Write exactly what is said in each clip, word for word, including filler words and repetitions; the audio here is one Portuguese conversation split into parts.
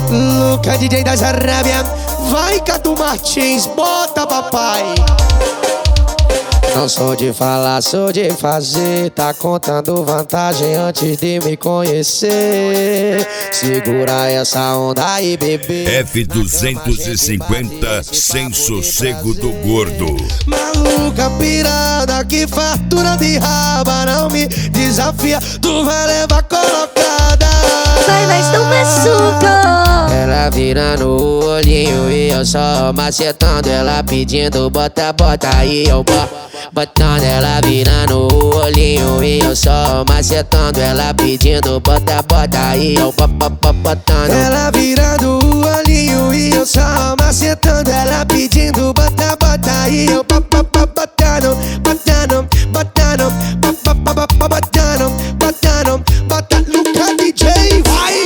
Luca, D J das Arábia. Vai, Catu Martins, bota papai. Não sou de falar, sou de fazer. Tá contando vantagem antes de me conhecer. Segura essa onda aí, bebê. F duzentos e cinquenta, sem sossego do gordo. Maluca pirada, que fartura de raba. Não me desafia, tu vai levar colocada. Vai, vai, estão machucando. Ela virando o olhinho e eu só macetando. Ela pedindo bota, bota aí, eu boto. Botando, ela virando o olhinho e eu só macetando. Ela pedindo bota, bota aí, eu botando. Ela virando o olhinho e eu só macetando. Ela pedindo bota, bota aí, eu botando, botando, botando, botando, botando, bota Luca D J, vai!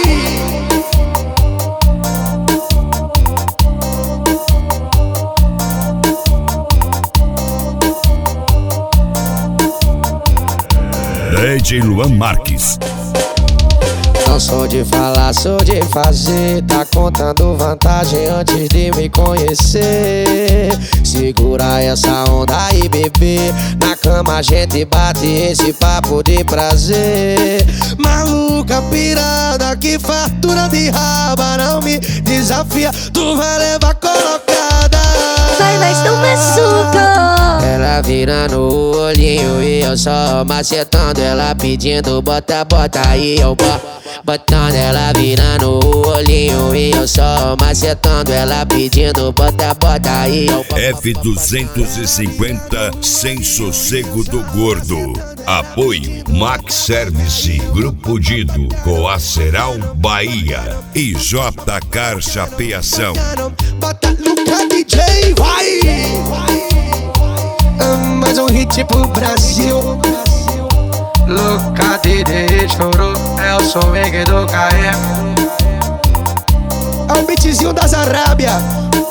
D J Luan Marques. Não sou de falar, sou de fazer. Tá contando vantagem antes de me conhecer. Segura essa onda aí, bebê. Na cama a gente bate esse papo de prazer. Maluca pirada, que fartura de raba. Não me desafia, tu vai levar colocada. Vai, vai, estão machucando. Ela virando o olhinho e eu só macetando. Ela pedindo bota, bota aí, eu boto. Botando, ela virando o olhinho e eu só macetando. Ela pedindo bota, bota aí, eu boto. F duzentos e cinquenta, sem sossego do gordo. Apoio Max Service, Grupo Dido, Coaceral Bahia e J Car Chapeação. Bota Luca D J, vai! Mais um hit pro Brasil. Luca D J chorou, é o swing do K M. É o beatzinho das Arábia.